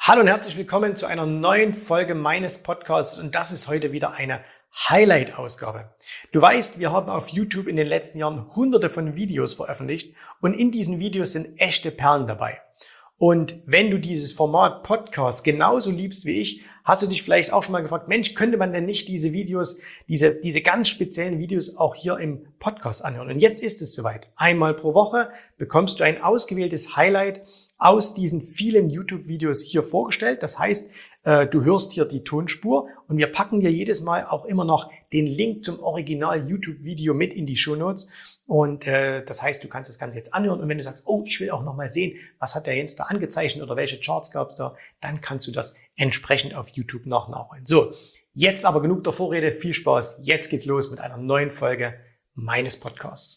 Hallo und herzlich willkommen zu einer neuen Folge meines Podcasts und das ist heute wieder eine Highlight-Ausgabe. Du weißt, wir haben auf YouTube in den letzten Jahren hunderte von Videos veröffentlicht und in diesen Videos sind echte Perlen dabei. Und wenn du dieses Format Podcast genauso liebst wie ich, hast du dich vielleicht auch schon mal gefragt, Mensch, könnte man denn nicht diese Videos, diese ganz speziellen Videos auch hier im Podcast anhören? Und jetzt ist es soweit. Einmal pro Woche bekommst du ein ausgewähltes Highlight aus diesen vielen YouTube-Videos hier vorgestellt. Das heißt, du hörst hier die Tonspur und wir packen dir jedes Mal auch immer noch den Link zum Original-YouTube-Video mit in die Shownotes. Und das heißt, du kannst das Ganze jetzt anhören und wenn du sagst, oh, ich will auch noch mal sehen, was hat der Jens da angezeichnet oder welche Charts gab es da, dann kannst du das entsprechend auf YouTube noch nachholen. So, jetzt aber genug der Vorrede, viel Spaß. Jetzt geht's los mit einer neuen Folge meines Podcasts.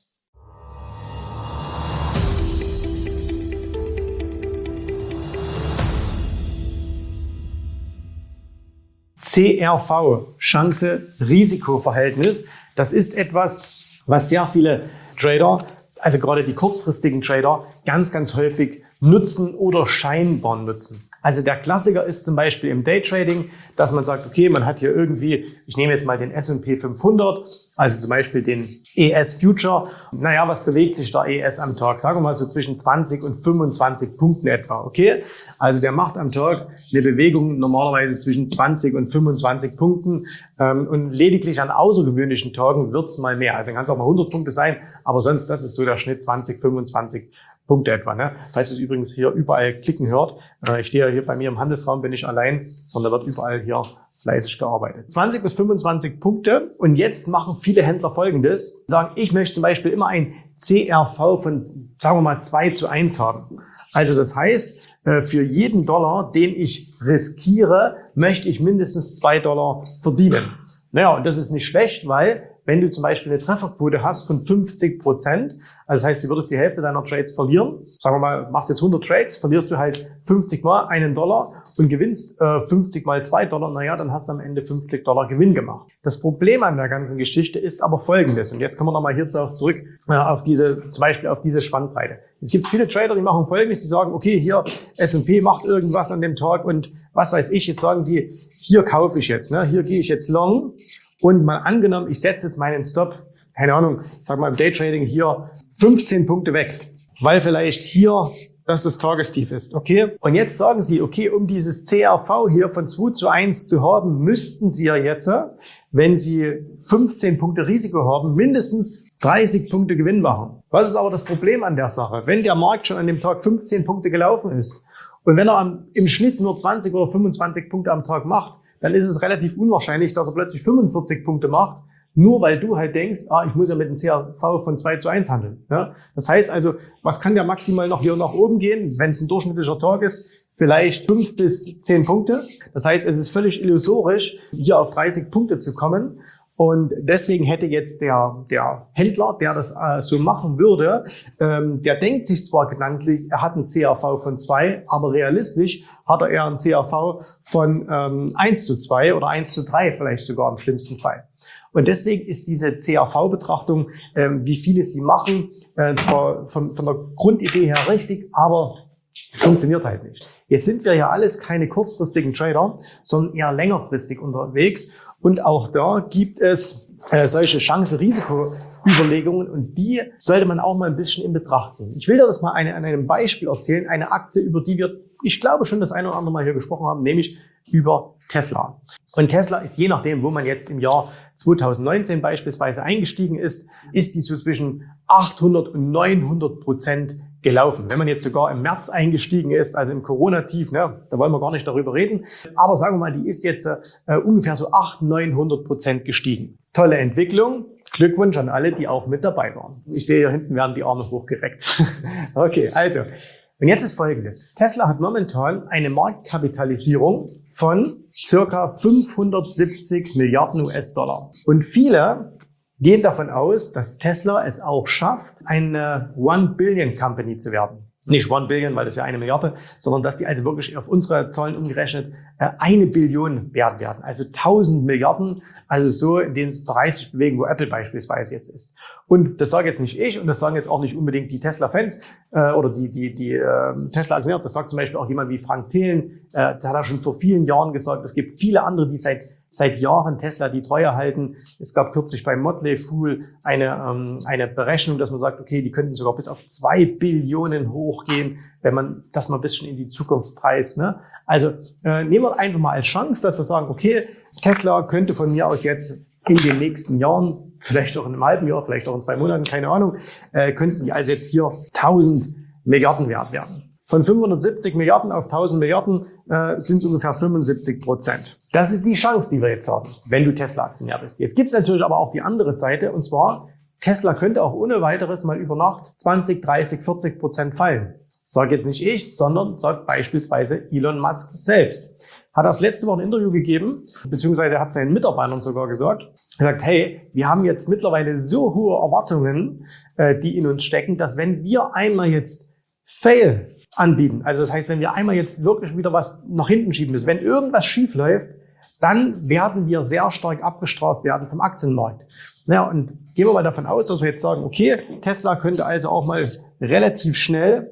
CRV, Chance-Risiko-Verhältnis. Das ist etwas, was sehr viele Trader, also gerade die kurzfristigen Trader, ganz häufig nutzen oder scheinbar nutzen. Also der Klassiker ist zum Beispiel im Daytrading, dass man sagt, okay, man hat hier irgendwie, ich nehme jetzt mal den S&P 500, also zum Beispiel den ES Future. Naja, was bewegt sich der ES am Tag? Sagen wir mal so zwischen 20 und 25 Punkten etwa, okay? Also der macht am Tag eine Bewegung normalerweise zwischen 20 und 25 Punkten und lediglich an außergewöhnlichen Tagen wird's mal mehr. Also dann kann es auch mal 100 Punkte sein, aber sonst, das ist so der Schnitt 20, 25 Punkte etwa. Ne? Falls ihr es übrigens hier überall klicken hört, ich stehe ja hier bei mir im Handelsraum, bin ich allein, sondern wird überall hier fleißig gearbeitet. 20 bis 25 Punkte und jetzt machen viele Händler Folgendes, sagen, ich möchte zum Beispiel immer ein CRV von, sagen wir mal, 2:1 haben. Also das heißt, für jeden Dollar, den ich riskiere, möchte ich mindestens $2 verdienen. Naja, und das ist nicht schlecht, weil wenn du zum Beispiel eine Trefferquote hast von 50%, also das heißt, du würdest die Hälfte deiner Trades verlieren. Sagen wir mal, machst jetzt 100 Trades, verlierst du halt 50 mal $1 und gewinnst 50 mal $2. Naja, dann hast du am Ende $50 Gewinn gemacht. Das Problem an der ganzen Geschichte ist aber Folgendes. Und jetzt kommen wir nochmal hier zurück auf zum Beispiel auf diese Spannbreite. Es gibt viele Trader, die machen Folgendes. Die sagen, okay, hier S&P macht irgendwas an dem Tag und was weiß ich. Jetzt sagen die, hier kaufe ich jetzt, ne? Hier gehe ich jetzt long. Und mal angenommen, ich setze jetzt meinen Stop, keine Ahnung, ich sag mal im Daytrading hier 15 Punkte weg, weil vielleicht hier das Tagestief ist, okay? Und jetzt sagen Sie, okay, um dieses CRV hier von 2:1 zu haben, müssten Sie ja jetzt, wenn Sie 15 Punkte Risiko haben, mindestens 30 Punkte Gewinn machen. Was ist aber das Problem an der Sache? Wenn der Markt schon an dem Tag 15 Punkte gelaufen ist und wenn er im Schnitt nur 20 oder 25 Punkte am Tag macht, dann ist es relativ unwahrscheinlich, dass er plötzlich 45 Punkte macht, nur weil du halt denkst, ich muss ja mit dem CRV von 2:1 handeln. Ja? Das heißt also, was kann der maximal noch hier nach oben gehen, wenn es ein durchschnittlicher Tag ist? Vielleicht 5 bis 10 Punkte. Das heißt, es ist völlig illusorisch, hier auf 30 Punkte zu kommen. Und deswegen hätte jetzt der Händler, der das so machen würde, der denkt sich zwar gedanklich, er hat einen CRV von 2, aber realistisch hat er eher einen CRV von 1:2 oder 1:3 vielleicht sogar im schlimmsten Fall. Und deswegen ist diese CRV-Betrachtung, wie viele sie machen, zwar von der Grundidee her richtig, aber es funktioniert halt nicht. Jetzt sind wir ja alles keine kurzfristigen Trader, sondern eher längerfristig unterwegs. Und auch da gibt es solche Chance-Risiko-Überlegungen und die sollte man auch mal ein bisschen in Betracht ziehen. Ich will dir das mal an einem Beispiel erzählen, eine Aktie, über die wir, ich glaube schon das eine oder andere Mal hier gesprochen haben, nämlich über Tesla. Und Tesla ist, je nachdem, wo man jetzt im Jahr 2019 beispielsweise eingestiegen ist die so zwischen 800 und 900% gelaufen. Wenn man jetzt sogar im März eingestiegen ist, also im Corona-Tief, ne, da wollen wir gar nicht darüber reden. Aber sagen wir mal, die ist jetzt ungefähr so 800-900% gestiegen. Tolle Entwicklung. Glückwunsch an alle, die auch mit dabei waren. Ich sehe, hier hinten werden die Arme hochgereckt. Okay, also. Und jetzt ist Folgendes. Tesla hat momentan eine Marktkapitalisierung von circa 570 Milliarden US-Dollar. Und viele gehen davon aus, dass Tesla es auch schafft, eine One-Billion-Company zu werden. nicht 1 Billion, weil das wäre 1 Milliarde, sondern dass die also wirklich auf unsere Zahlen umgerechnet 1 Billion wert werden. Also 1000 Milliarden, also so in den Bereich sich bewegen, wo Apple beispielsweise jetzt ist. Und das sage jetzt nicht ich und das sagen jetzt auch nicht unbedingt die Tesla-Fans oder die Tesla-Aktionäre. Das sagt zum Beispiel auch jemand wie Frank Thelen. Das hat er schon vor vielen Jahren gesagt. Es gibt viele andere, die seit Jahren Tesla die Treue halten. Es gab kürzlich bei Motley Fool eine Berechnung, dass man sagt, okay, die könnten sogar bis auf 2 Billionen hochgehen, wenn man das mal ein bisschen in die Zukunft preist. Ne? Also nehmen wir einfach mal als Chance, dass wir sagen, okay, Tesla könnte von mir aus jetzt in den nächsten Jahren, vielleicht auch in einem halben Jahr, vielleicht auch in 2 Monaten, keine Ahnung, könnten die also jetzt hier 1000 Milliarden wert werden. Von 570 Milliarden auf 1000 Milliarden sind ungefähr 75%. Das ist die Chance, die wir jetzt haben, wenn du Tesla-Aktionär bist. Jetzt gibt es natürlich aber auch die andere Seite, und zwar, Tesla könnte auch ohne weiteres mal über Nacht 20, 30, 40% fallen. Sag jetzt nicht ich, sondern sagt beispielsweise Elon Musk selbst. Hat das letzte Woche ein Interview gegeben, beziehungsweise hat seinen Mitarbeitern sogar gesagt, hey, wir haben jetzt mittlerweile so hohe Erwartungen, die in uns stecken, dass wenn wir einmal jetzt fail anbieten, also das heißt, wenn wir einmal jetzt wirklich wieder was nach hinten schieben müssen, wenn irgendwas schief läuft, dann werden wir sehr stark abgestraft werden vom Aktienmarkt. Naja, und gehen wir mal davon aus, dass wir jetzt sagen, okay, Tesla könnte also auch mal relativ schnell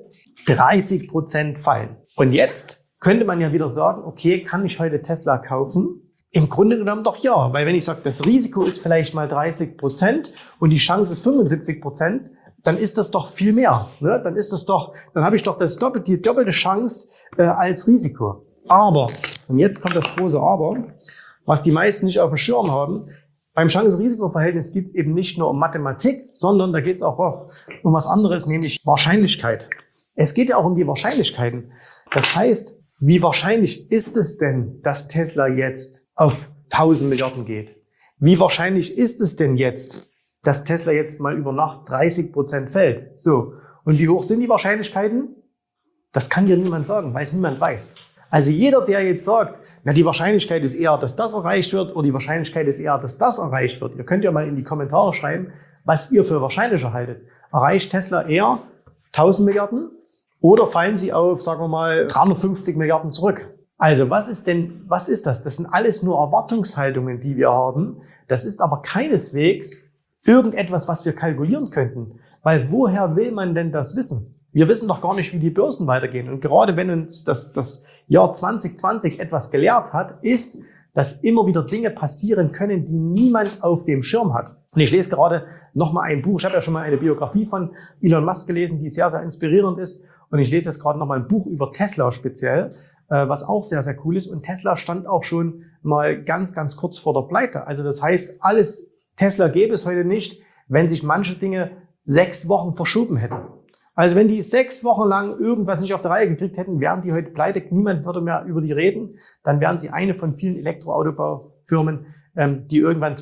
30% fallen. Und jetzt könnte man ja wieder sagen, okay, kann ich heute Tesla kaufen? Im Grunde genommen doch ja, weil wenn ich sage, das Risiko ist vielleicht mal 30% und die Chance ist 75%, dann ist das doch viel mehr. Ne? Dann habe ich doch die doppelte Chance als Risiko. Aber, und jetzt kommt das große Aber, was die meisten nicht auf dem Schirm haben, beim Chance-Risiko-Verhältnis geht es eben nicht nur um Mathematik, sondern da geht es auch um was anderes, nämlich Wahrscheinlichkeit. Es geht ja auch um die Wahrscheinlichkeiten. Das heißt, wie wahrscheinlich ist es denn, dass Tesla jetzt auf 1000 Milliarden geht? Wie wahrscheinlich ist es denn jetzt, dass Tesla jetzt mal über Nacht 30% fällt? So. Und wie hoch sind die Wahrscheinlichkeiten? Das kann dir niemand sagen, weil es niemand weiß. Also jeder, der jetzt sagt, na, die Wahrscheinlichkeit ist eher, dass das erreicht wird, oder die Wahrscheinlichkeit ist eher, dass das erreicht wird. Ihr könnt ja mal in die Kommentare schreiben, was ihr für wahrscheinlicher haltet. Erreicht Tesla eher 1000 Milliarden oder fallen sie auf, sagen wir mal, 350 Milliarden zurück? Also was ist das? Das sind alles nur Erwartungshaltungen, die wir haben. Das ist aber keineswegs irgendetwas, was wir kalkulieren könnten. Weil woher will man denn das wissen? Wir wissen doch gar nicht, wie die Börsen weitergehen. Und gerade wenn uns das Jahr 2020 etwas gelehrt hat, ist, dass immer wieder Dinge passieren können, die niemand auf dem Schirm hat. Und ich lese gerade nochmal ein Buch. Ich habe ja schon mal eine Biografie von Elon Musk gelesen, die sehr, sehr inspirierend ist. Und ich lese jetzt gerade nochmal ein Buch über Tesla speziell, was auch sehr, sehr cool ist. Und Tesla stand auch schon mal ganz, ganz kurz vor der Pleite. Also das heißt, Tesla gäbe es heute nicht, wenn sich manche Dinge 6 Wochen verschoben hätten. Also wenn die 6 Wochen lang irgendwas nicht auf der Reihe gekriegt hätten, wären die heute pleite, niemand würde mehr über die reden. Dann wären sie eine von vielen Elektroautobaufirmen, die irgendwann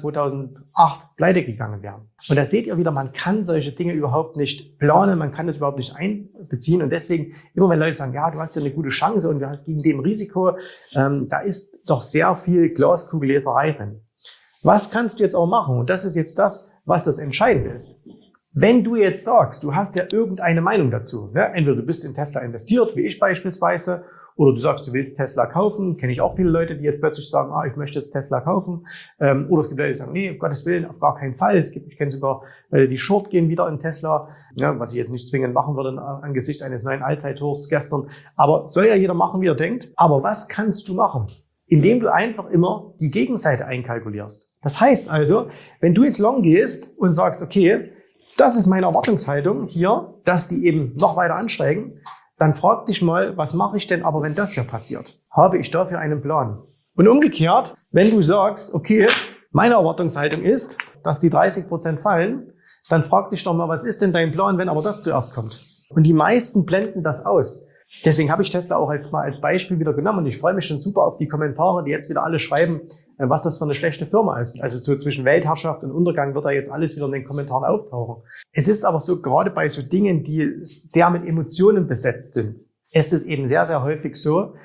2008 pleite gegangen wären. Und da seht ihr wieder, man kann solche Dinge überhaupt nicht planen, man kann das überhaupt nicht einbeziehen. Und deswegen, immer wenn Leute sagen, ja, du hast ja eine gute Chance und wir haben gegen dem Risiko, da ist doch sehr viel Glaskugelleserei drin. Was kannst du jetzt auch machen? Und das ist jetzt das, was das Entscheidende ist. Wenn du jetzt sagst, du hast ja irgendeine Meinung dazu, ne? Entweder du bist in Tesla investiert, wie ich beispielsweise, oder du sagst, du willst Tesla kaufen, kenne ich auch viele Leute, die jetzt plötzlich sagen, ich möchte jetzt Tesla kaufen, oder es gibt Leute, die sagen, nee, um Gottes Willen, auf gar keinen Fall. Ich kenne sogar Leute, die short gehen wieder in Tesla, ja, was ich jetzt nicht zwingend machen würde angesichts eines neuen Allzeithochs gestern, aber soll ja jeder machen, wie er denkt. Aber was kannst du machen? Indem du einfach immer die Gegenseite einkalkulierst. Das heißt also, wenn du jetzt long gehst und sagst, okay, das ist meine Erwartungshaltung hier, dass die eben noch weiter ansteigen, dann frag dich mal, was mache ich denn aber, wenn das hier passiert? Habe ich dafür einen Plan? Und umgekehrt, wenn du sagst, okay, meine Erwartungshaltung ist, dass die 30% fallen, dann frag dich doch mal, was ist denn dein Plan, wenn aber das zuerst kommt? Und die meisten blenden das aus. Deswegen habe ich Tesla auch als Beispiel wieder genommen und ich freue mich schon super auf die Kommentare, die jetzt wieder alle schreiben, was das für eine schlechte Firma ist. Also so zwischen Weltherrschaft und Untergang wird da jetzt alles wieder in den Kommentaren auftauchen. Es ist aber so, gerade bei so Dingen, die sehr mit Emotionen besetzt sind, ist es eben sehr, sehr häufig so,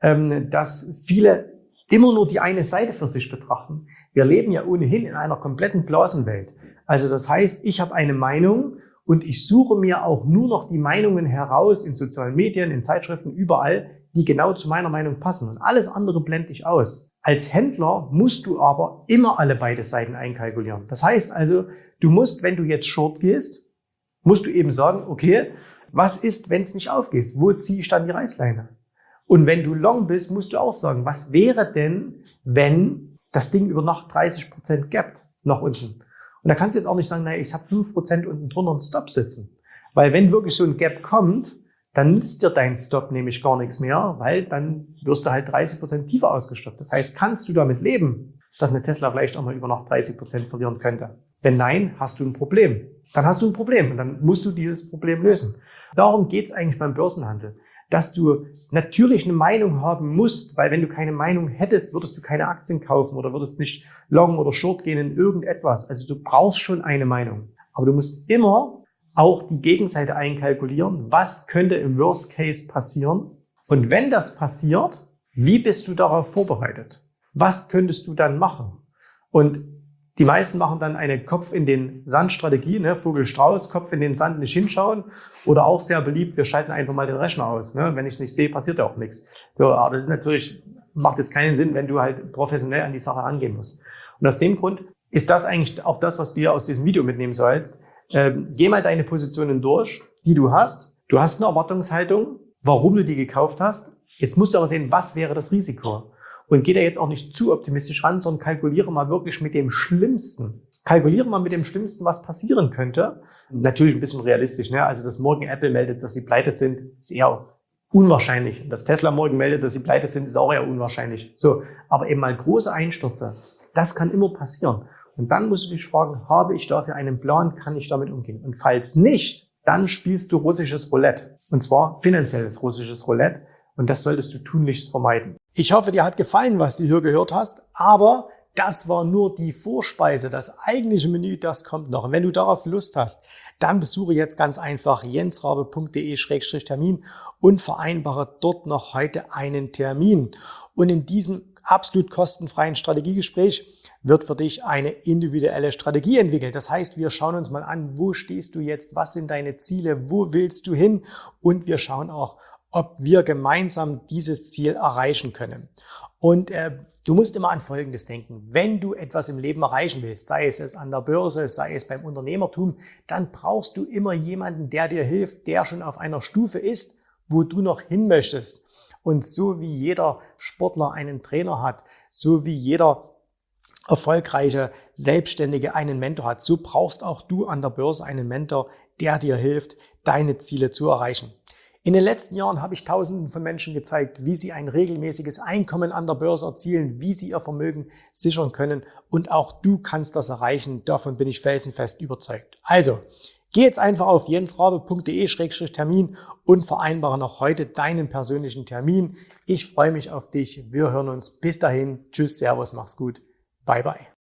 dass viele immer nur die eine Seite für sich betrachten. Wir leben ja ohnehin in einer kompletten Blasenwelt. Also das heißt, ich habe eine Meinung und ich suche mir auch nur noch die Meinungen heraus in sozialen Medien, in Zeitschriften, überall, die genau zu meiner Meinung passen. Und alles andere blende ich aus. Als Händler musst du aber immer alle beide Seiten einkalkulieren. Das heißt also, du musst, wenn du jetzt Short gehst, musst du eben sagen, okay, was ist, wenn es nicht aufgeht? Wo ziehe ich dann die Reißleine? Und wenn du Long bist, musst du auch sagen, was wäre denn, wenn das Ding über Nacht 30% gapt nach unten? Und da kannst du jetzt auch nicht sagen, naja, ich habe 5% unten drunter einen Stop sitzen. Weil wenn wirklich so ein Gap kommt, dann nützt dir dein Stop nämlich gar nichts mehr, weil dann wirst du halt 30% tiefer ausgestoppt. Das heißt, kannst du damit leben, dass eine Tesla vielleicht auch mal über Nacht 30% verlieren könnte? Wenn nein, hast du ein Problem. Dann hast du ein Problem und dann musst du dieses Problem lösen. Darum geht's eigentlich beim Börsenhandel, dass du natürlich eine Meinung haben musst, weil wenn du keine Meinung hättest, würdest du keine Aktien kaufen oder würdest nicht long oder short gehen in irgendetwas. Also du brauchst schon eine Meinung. Aber du musst immer auch die Gegenseite einkalkulieren. Was könnte im Worst Case passieren? Und wenn das passiert, wie bist du darauf vorbereitet? Was könntest du dann machen? Und die meisten machen dann eine Kopf-in-den-Sand-Strategie, ne? Vogel-Strauß, Kopf in den Sand, nicht hinschauen. Oder auch sehr beliebt, wir schalten einfach mal den Rechner aus. Ne? Wenn ich es nicht sehe, passiert ja auch nichts. So, aber das ist natürlich, macht jetzt keinen Sinn, wenn du halt professionell an die Sache rangehen musst. Und aus dem Grund ist das eigentlich auch das, was du hier aus diesem Video mitnehmen sollst. Geh mal deine Positionen durch, die du hast. Du hast eine Erwartungshaltung, warum du die gekauft hast. Jetzt musst du aber sehen, was wäre das Risiko? Und geh da jetzt auch nicht zu optimistisch ran, sondern kalkuliere mal wirklich mit dem Schlimmsten. Kalkuliere mal mit dem Schlimmsten, was passieren könnte. Natürlich ein bisschen realistisch, ne? Also, dass morgen Apple meldet, dass sie pleite sind, ist eher unwahrscheinlich. Dass Tesla morgen meldet, dass sie pleite sind, ist auch eher unwahrscheinlich. So, aber eben mal große Einstürze, das kann immer passieren. Und dann musst du dich fragen, habe ich dafür einen Plan, kann ich damit umgehen? Und falls nicht, dann spielst du russisches Roulette. Und zwar finanzielles russisches Roulette. Und das solltest du tunlichst vermeiden. Ich hoffe, dir hat gefallen, was du hier gehört hast. Aber das war nur die Vorspeise. Das eigentliche Menü, das kommt noch. Und wenn du darauf Lust hast, dann besuche jetzt ganz einfach jensrabe.de/Termin und vereinbare dort noch heute einen Termin. Und in diesem absolut kostenfreien Strategiegespräch wird für dich eine individuelle Strategie entwickelt. Das heißt, wir schauen uns mal an, wo stehst du jetzt, was sind deine Ziele, wo willst du hin? Und wir schauen auch, ob wir gemeinsam dieses Ziel erreichen können. Und du musst immer an Folgendes denken. Wenn du etwas im Leben erreichen willst, sei es an der Börse, sei es beim Unternehmertum, dann brauchst du immer jemanden, der dir hilft, der schon auf einer Stufe ist, wo du noch hin möchtest. Und so wie jeder Sportler einen Trainer hat, so wie jeder erfolgreiche Selbstständige einen Mentor hat, so brauchst auch du an der Börse einen Mentor, der dir hilft, deine Ziele zu erreichen. In den letzten Jahren habe ich Tausenden von Menschen gezeigt, wie sie ein regelmäßiges Einkommen an der Börse erzielen, wie sie ihr Vermögen sichern können. Und auch du kannst das erreichen. Davon bin ich felsenfest überzeugt. Also, geh jetzt einfach auf jensrabe.de/Termin und vereinbare noch heute deinen persönlichen Termin. Ich freue mich auf dich. Wir hören uns. Bis dahin. Tschüss, Servus, mach's gut. Bye, bye.